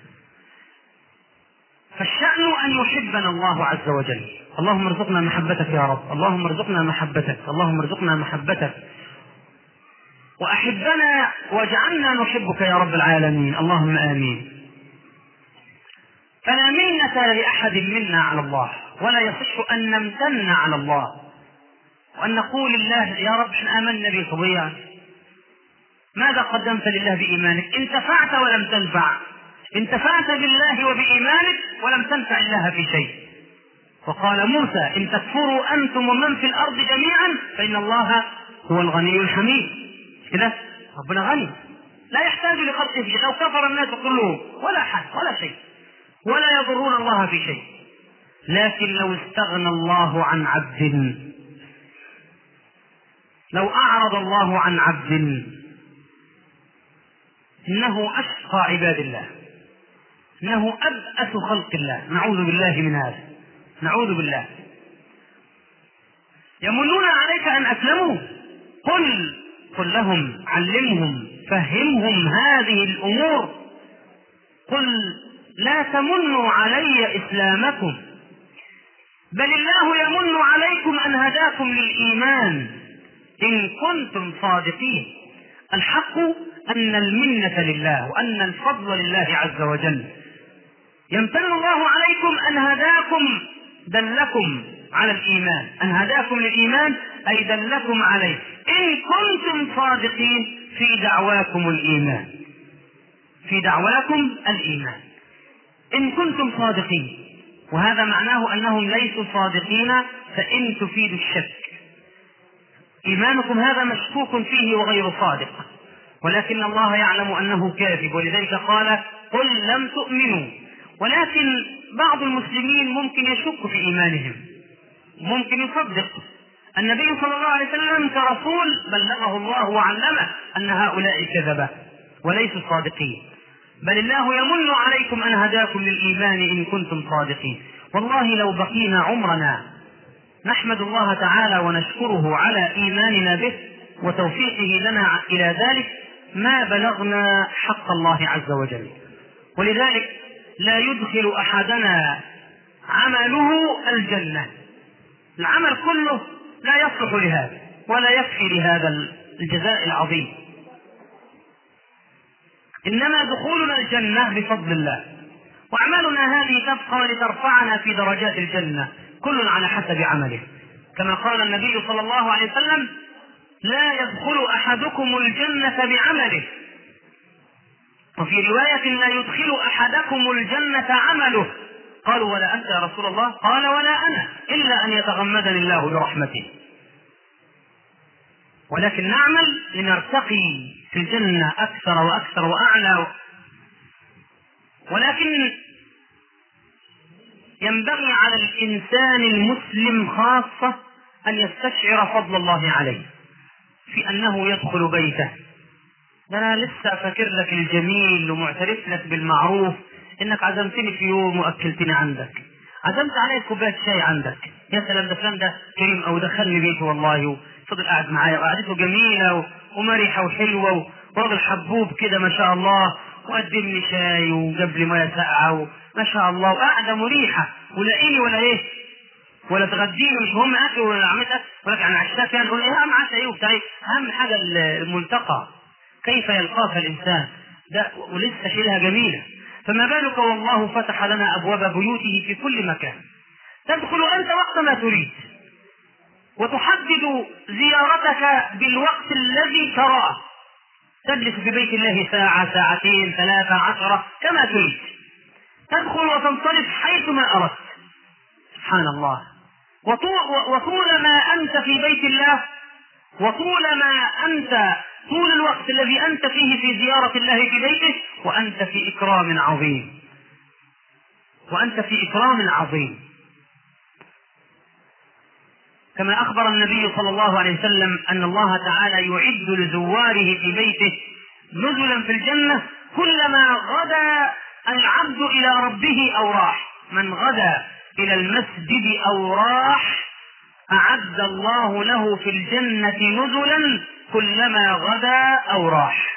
فالشأن أن يحبنا الله عز وجل. اللهم ارزقنا محبتك يا رب، اللهم ارزقنا محبتك، اللهم ارزقنا محبتك وأحبنا واجعلنا نحبك يا رب العالمين، اللهم آمين. فلا منة لأحد منا على الله، ولا يصح أن نمتن على الله وأن نقول لله يا رب احنا آمنا به طبيعا. ماذا قدمت لله بإيمانك؟ انتفعت ولم تنفع، انتفعت بالله وبإيمانك ولم تنفع الله في شيء. وقال موسى إن تكفروا أنتم ومن في الأرض جميعا فإن الله هو الغني الحميد. كده ربنا غني لا يحتاج لخلقه شيء، لو كفر الناس كلهم ولا حد ولا شيء ولا يضرون الله في شيء. لكن لو استغنى الله عن عبد، لو أعرض الله عن عبد إنه أشقى عباد الله، إنه أبأس خلق الله، نعوذ بالله من هذا، نعوذ بالله. يمنون عليك أن أسلموا، قل قل لهم علمهم فهمهم هذه الأمور، قل لا تمنوا علي إسلامكم بل الله يمن عليكم أن هداكم للإيمان إن كنتم صادقين. الحق أن المنة لله وأن الفضل لله عز وجل. يمتن الله عليكم أن هداكم، دلكم على الإيمان، أن هداكم للإيمان أي دلكم عليه إن كنتم صادقين في دعواكم الإيمان، في دعواكم الإيمان إن كنتم صادقين. وهذا معناه أنهم ليسوا صادقين، فإن تفيد الشك. إيمانكم هذا مشكوك فيه وغير صادق، ولكن الله يعلم أنه كاذب، ولذلك قال قل لم تؤمنوا. ولكن بعض المسلمين ممكن يشك في إيمانهم، ممكن يصدق النبي صلى الله عليه وسلم كرسول بلغه الله وعلمه أن هؤلاء كذبة وليسوا صادقين، بل الله يمن عليكم أن هداكم للإيمان إن كنتم صادقين. والله لو بقينا عمرنا نحمد الله تعالى ونشكره على إيماننا به وتوفيقه لنا إلى ذلك ما بلغنا حق الله عز وجل. ولذلك لا يدخل أحدنا عمله الجنة، العمل كله لا يصلح لهذا ولا يكفي لهذا الجزاء العظيم، إنما دخولنا الجنة بفضل الله، وأعمالنا هذه تبقى لترفعنا في درجات الجنة، كل على حسب عمله، كما قال النبي صلى الله عليه وسلم لا يدخل أحدكم الجنة بعمله، وفي رواية لا يدخل أحدكم الجنة عمله. قالوا ولا أنت يا رسول الله؟ قال ولا أنا، إلا أن يتغمدني الله برحمته. ولكن نعمل لنرتقي في الجنة أكثر وأكثر وأعلى. ولكن ينبغي على الإنسان المسلم خاصة أن يستشعر فضل الله عليه في أنه يدخل بيته. أنا لسه فاكر لك الجميل ومعترف لك بالمعروف، إنك عزمتني في يوم وأكلتني عندك، عزمت عليك كوباية شاي عندك، يا سلام ده فلان ده كريم، أو دخلني بيته والله وفضل قاعد معايا وقعدته جميلة ومريحة وحلوة وراجل حبوب كده ما شاء الله، وقدم لي شاي وجاب لي مية ساقعة ما شاء الله، وقاعدة مريحة، ولاقيني ولا إيه ولا تغديني، مش مهم أكل ولا عملت أكل، ولكن أنا عشتها كان نقول إيه أهم عشاء إيه وبتاع إيه، أهم حاجة الملتقى كيف يلقاك الإنسان ده، ولسه شيلها جميلة. فما بالك والله فتح لنا أبواب بيوته في كل مكان، تدخل أنت وقت ما تريد، وتحدد زيارتك بالوقت الذي تراه، تجلس في بيت الله ساعة ساعتين ثلاثة عشرة كما تريد، تدخل وتنصرف حيثما أردت. سبحان الله. وطول ما أنت في بيت الله، وطول ما أنت طول الوقت الذي أنت فيه في زيارة الله في بيته، وأنت في إكرام عظيم، وأنت في إكرام عظيم، كما أخبر النبي صلى الله عليه وسلم أن الله تعالى يعد لزواره في بيته نزلا في الجنة كلما غدا العبد إلى ربه أو راح. من غدا إلى المسجد أو راح أعد الله له في الجنة نزلا كلما غدا أو راح.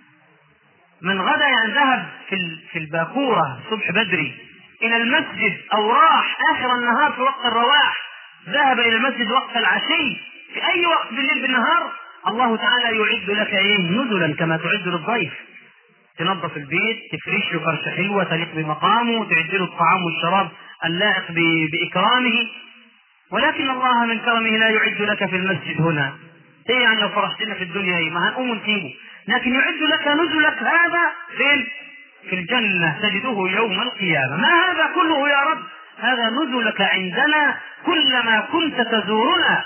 من غدا يعني ذهب في الباكورة الصبح بدري إلى المسجد، أو راح آخر النهار في وقت الرواح، ذهب إلى المسجد وقت العشي، في أي وقت بالليل بالنهار، الله تعالى يعد لك إيه نزلا كما تعد للضيف. تنظف البيت، تفرش له فرشة حلوة تليق بمقامه، تعد له الطعام والشراب اللائق بإكرامه. ولكن الله من كرمه لا يعد لك في المسجد هنا. ايه يعني لو فرحتنا في الدنيا ايه ما هنقوم ونسيبه، لكن يعد لك نزلك هذا فين؟ في الجنة تجده يوم القيامة. ما هذا كله يا رب؟ هذا نزلك عندنا كلما كنت تزورنا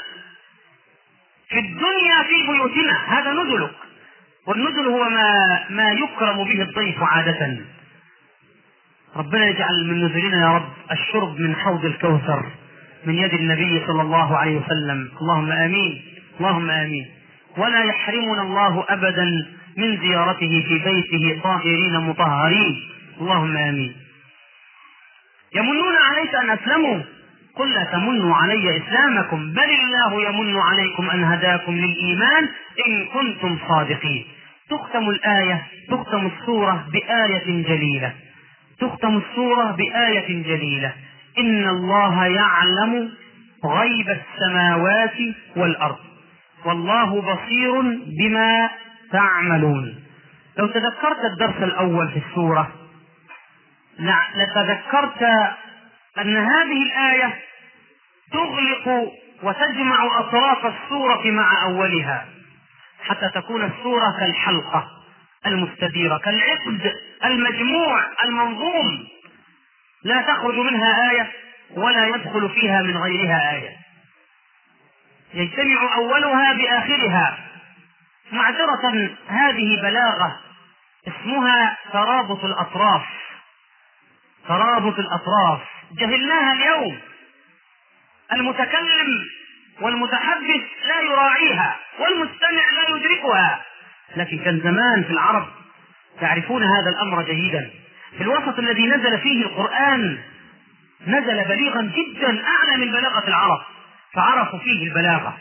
في الدنيا في بيوتنا، هذا نزلك. والنزل هو ما, ما يكرم به الضيف عادة. ربنا يجعل من نزلنا يا رب الشرب من حوض الكوثر من يد النبي صلى الله عليه وسلم. اللهم آمين، اللهم آمين. ولا يحرمنا الله أبدا من زيارته في بيته طاهرين مطهرين. اللهم آمين. يمنون عليك أن أسلموا، قل لا تمنوا علي إسلامكم بل الله يمن عليكم أن هداكم للإيمان إن كنتم صادقين. تختم الآية، تختم السورة بآية جليلة، تختم السورة بآية جليلة: إن الله يعلم غيب السماوات والأرض والله بصير بما تعملون. لو تذكرت الدرس الأول في السورة لتذكرت أن هذه الآية تغلق وتجمع أطراف السورة مع أولها حتى تكون السورة كالحلقة المستديرة، كالعقد المجموع المنظوم، لا تخرج منها آية ولا يدخل فيها من غيرها آية، يجتمع أولها بآخرها. معذرة، هذه بلاغة اسمها ترابط الأطراف. ترابط الأطراف جهلناها اليوم، المتكلم والمتحدث لا يراعيها والمستمع لا يدركها، لكن كان زمان في العرب تعرفون هذا الأمر جيدا. في الوسط الذي نزل فيه القرآن نزل بليغا جدا أعلى من بلاغة العرب، فعرفوا فيه البلاغة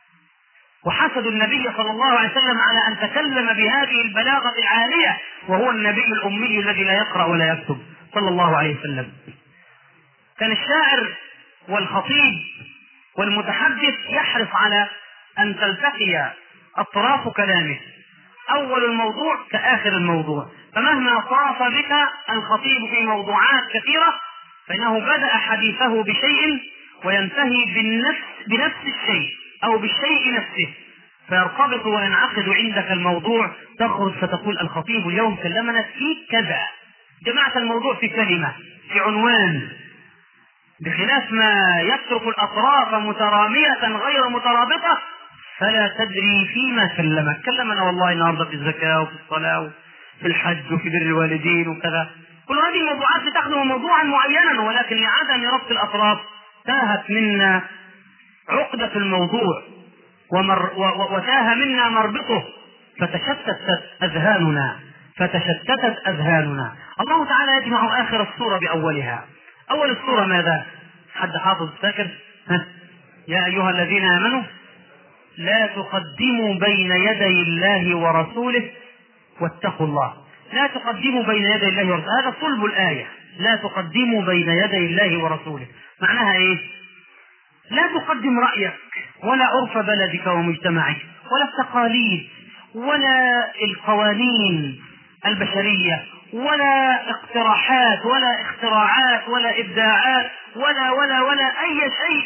وحسدوا النبي صلى الله عليه وسلم على أن تكلم بهذه البلاغة العالية وهو النبي الأمي الذي لا يقرأ ولا يكتب صلى الله عليه وسلم. كان الشاعر والخطيب والمتحدث يحرص على أن تلتقي أطراف كلامه، أول الموضوع كآخر الموضوع، فمهما طاف بك الخطيب في موضوعات كثيرة فإنه بدأ حديثه بشيء وينتهي بالنفس بنفس الشيء أو بالشيء نفسه، فيرتبط وينعقد عندك الموضوع، تخرج فتقول الخطيب اليوم كلمنا في كذا، جمعت الموضوع في كلمة في عنوان، بخلاف ما يترك الأطراف مترامية غير مترابطة فلا تدري فيما كلمك. كلمنا والله النهارده في الزكاة وفي الصلاة وفي الحج وفي بر الوالدين وكذا، كل هذه الموضوعات تخدم موضوعا معينا، ولكن لعدم ربط الأطراف تاهت منا عقدة الموضوع ومر وتاه منا مربطه، فتشتتت أذهاننا فتشتتت أذهاننا. الله تعالى يجمع آخر السورة بأولها. أول السورة ماذا؟ حد حافظ فاكر؟ يا أيها الذين آمنوا لا تقدموا بين يدي الله ورسوله واتقوا الله. لا تقدموا بين يدي الله ورسوله، هذا صلب الآية. لا تقدموا بين يدي الله ورسوله معناها إيه؟ لا تقدم رأيك ولا عرف بلدك ومجتمعك ولا التقاليد ولا القوانين البشرية ولا اقتراحات ولا اختراعات ولا إبداعات ولا ولا ولا أي شيء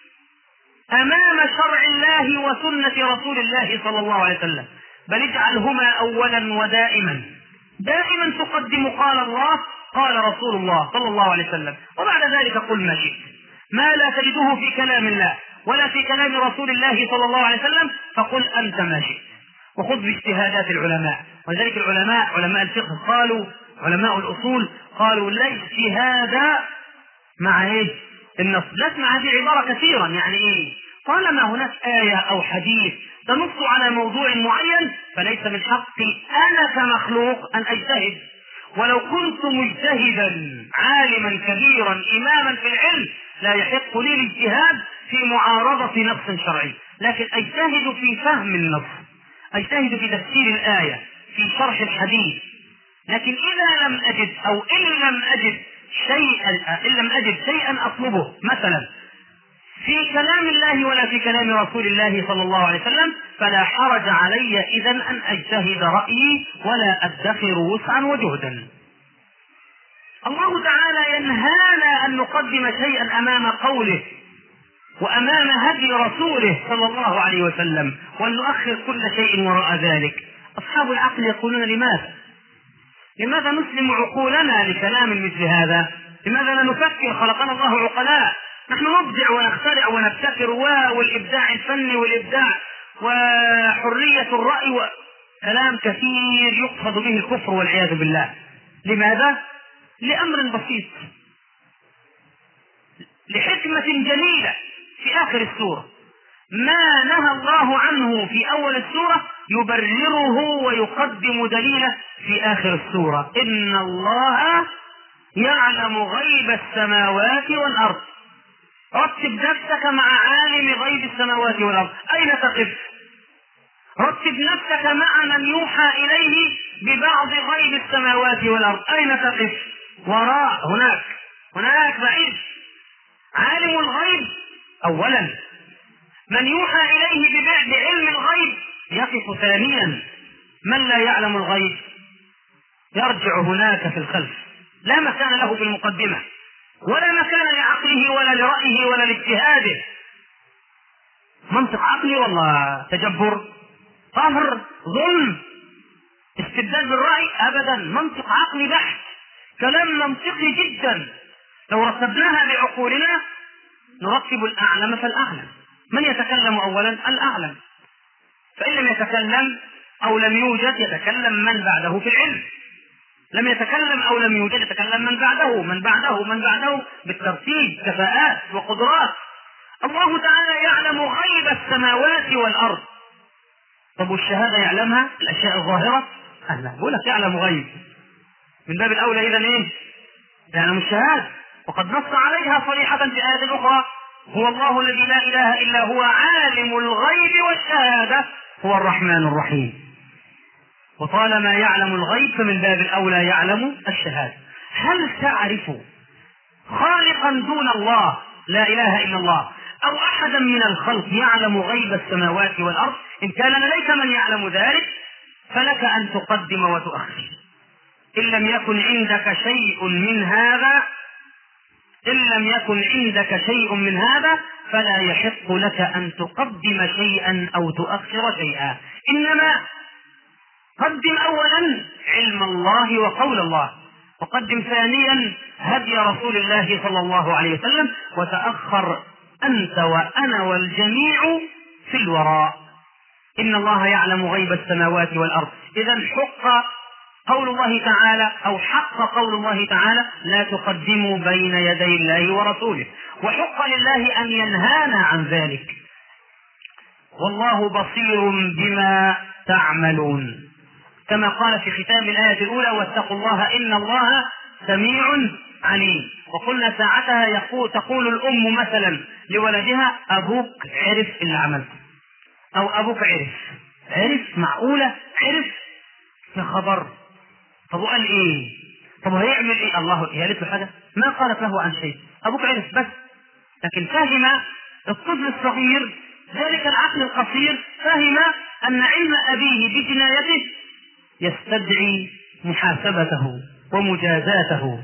أمام شرع الله وسنة رسول الله صلى الله عليه وسلم، بل اجعلهما أولا ودائما. دائما تقدم قال الله قال رسول الله صلى الله عليه وسلم، وبعد ذلك قل ما شئت. ما لا تجده في كلام الله ولا في كلام رسول الله صلى الله عليه وسلم فقل أنت ما شئت، وخذ باجتهادات العلماء. ولذلك العلماء علماء الفقه قالوا، علماء الأصول قالوا لا اجتهاد مع ايه؟ النص. نسمع هذه العبارة كثيرا، يعني ايه؟ طالما هناك آية أو حديث تنص على موضوع معين فليس من حقي أنا كمخلوق أن أجتهد، ولو كنت مجتهدا عالما كبيرا إماما في العلم لا يحق لي الاجتهاد في معارضة نص شرعي، لكن أجتهد في فهم النص، أجتهد في تفسير الآية، في شرح الحديث. لكن إذا لم أجد أو إن لم أجد شيئا إن لم أجد شيئا أطلبه مثلا في كلام الله ولا في كلام رسول الله صلى الله عليه وسلم فلا حرج علي إذن أن أجتهد رأيي ولا أدخر وسعا وجهدا. الله تعالى ينهانا أن نقدم شيئا أمام قوله وأمام هدي رسوله صلى الله عليه وسلم، وأن نؤخر كل شيء وراء ذلك. أصحاب العقل يقولون لماذا؟ لماذا نسلم عقولنا لكلام مثل هذا؟ لماذا لا نفكر؟ خلقنا الله عقلاء، نحن نبدع ونخترع ونبتكر، والإبداع الفني والإبداع وحرية الرأي وكلام كثير يقصد به الكفر والعياذ بالله. لماذا؟ لأمر بسيط، لحكمة جميلة في آخر السورة. ما نهى الله عنه في أول السورة يبرره ويقدم دليله في آخر السورة. إن الله يعلم غيب السماوات والأرض. رتب نفسك مع عالم غيب السماوات والأرض، أين تقف؟ رتب نفسك مع من يوحى إليه ببعض غيب السماوات والأرض، أين تقف؟ وراء هناك هناك بعيد. عالم الغيب أولا، من يوحى إليه بعلم الغيب يقف ثانيا. من لا يعلم الغيب يرجع هناك في الخلف، لا مكان له في المقدمة ولا مكان لعقله ولا لرأيه ولا لاجتهاده. منطق عقلي ولا تجبر؟ قهر؟ ظلم؟ استبداد بالرأي؟ أبدا، منطق عقلي بحت، كلام منطقي جدا. لو رتبناها بعقولنا نرتب الأعلم فالأعلم. من يتكلم أولا؟ الأعلم. فإن لم يتكلم أو لم يوجد يتكلم من بعده في العلم. لم يتكلم أو لم يوجد يتكلم من بعده من بعده من بعده بالترتيب، كفاءات وقدرات. الله تعالى يعلم غيب السماوات والأرض. طب والشهادة يعلمها؟ الأشياء الظاهرة؟ أهلا بقول لك يعلم غيب، من باب الأولى إذن إيه؟ يعلم الشهادة، وقد نص عليها صريحة في آية أخرى: هو الله الذي لا إله إلا هو عالم الغيب والشهادة هو الرحمن الرحيم. وطالما يعلم الغيب فمن باب الأولى يعلم الشهادة. هل تعرف خالقا دون الله لا إله إلا الله أو أحدا من الخلق يعلم غيب السماوات والأرض؟ إن كان لديك من يعلم ذلك فلك أن تقدم وتؤخر. إن لم يكن عندك شيء من هذا إن لم يكن عندك شيء من هذا فلا يحق لك أن تقدم شيئا أو تؤخر شيئا، إنما قدم أولا علم الله وقول الله، وقدم ثانيا هدي رسول الله صلى الله عليه وسلم، وتأخر أنت وأنا والجميع في الوراء. إن الله يعلم غيب السماوات والأرض. إذن حق قول الله تعالى أو حق قول الله تعالى: لا تقدموا بين يدي الله ورسوله، وحق لله أن ينهانا عن ذلك. والله بصير بما تعملون، كما قال في ختام الآية الأولى: واتقوا الله إن الله سميع عليم. وقلنا ساعتها يقول تقول الأم مثلا لولدها: أبوك عرف اللي عملته، أو أبوك عرف. عرف؟ معقولة عرف؟ يا خبر. طب وقال إيه؟ طب هيعمل إيه؟ الله هي قالت له حاجة؟ ما قالت له عن شيء، أبوك عرف بس. لكن فهم الطفل الصغير ذلك العقل القصير، فهم أن علم أبيه بجنايته يستدعي محاسبته ومجازاته.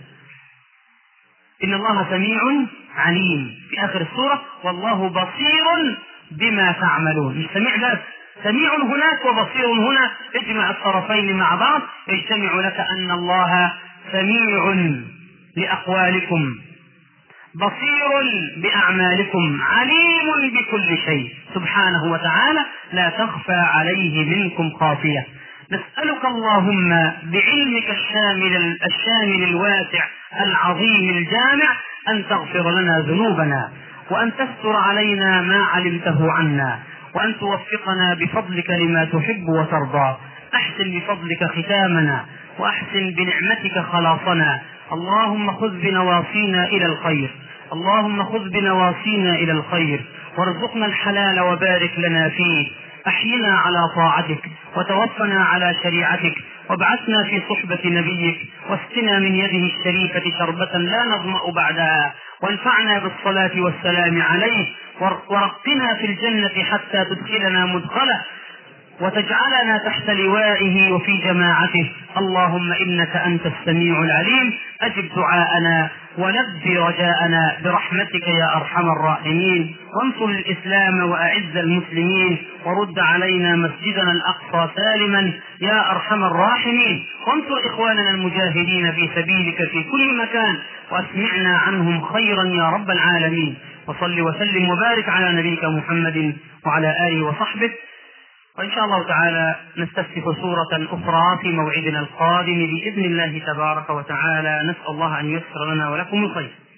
إن الله سميع عليم في آخر السورة: والله بصير بما تعملون. مش سميع بس، سميع هناك وبصير هنا، اجمع الطرفين مع بعض يجتمع لك أن الله سميع لأقوالكم، بصير بأعمالكم، عليم بكل شيء سبحانه وتعالى، لا تخفى عليه منكم خافية. نسألك اللهم بعلمك الشامل الشامل الواسع العظيم الجامع أن تغفر لنا ذنوبنا، وأن تستر علينا ما علمته عنا، وأن توفقنا بفضلك لما تحب وترضى. أحسن بفضلك ختامنا، وأحسن بنعمتك خلاصنا. اللهم خذ بنواصينا إلى الخير، اللهم خذ بنواصينا إلى الخير، وارزقنا الحلال وبارك لنا فيه. أحينا على طاعتك، وتوفنا على شريعتك، وابعثنا في صحبة نبيك، واسقنا من يده الشريفة شربة لا نظمأ بعدها، وانفعنا بالصلاة والسلام عليه، ورقنا في الجنة حتى تدخلنا مدخله، وتجعلنا تحت لوائه وفي جماعته. اللهم إنك أنت السميع العليم، أجب دعاءنا ولبي رجاءنا برحمتك يا أرحم الراحمين. وانصر الإسلام وأعز المسلمين، ورد علينا مسجدنا الأقصى سالما يا أرحم الراحمين. وانصر إخواننا المجاهدين في سبيلك في كل مكان، وأسمعنا عنهم خيرا يا رب العالمين. وصل وسلم وبارك على نبيك محمد وعلى آله وصحبه. وإن شاء الله تعالى نستفتح سورة أخرى في موعدنا القادم بإذن الله تبارك وتعالى. نسأل الله أن ييسر لنا ولكم الخير.